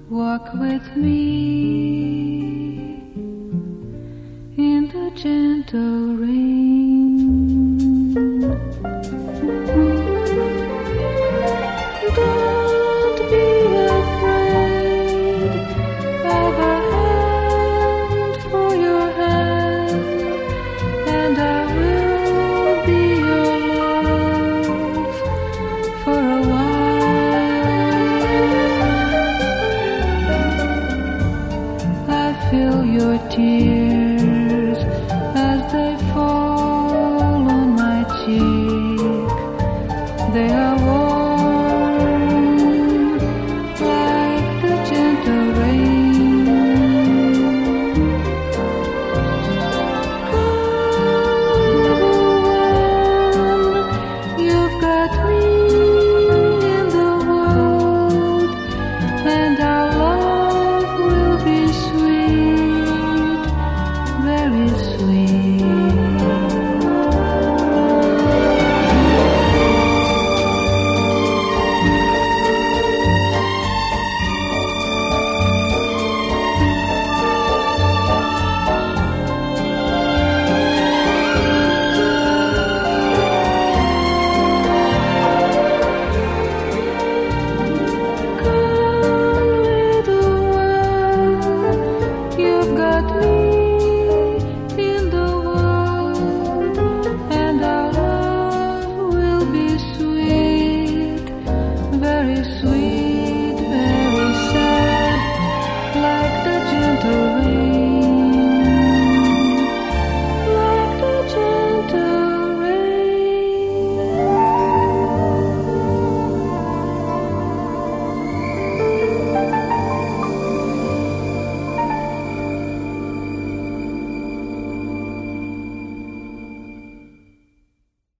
Walk with me in the gentle rain. Don't be afraid of a hand for your hand, and I will be your love for a while. I feel your tears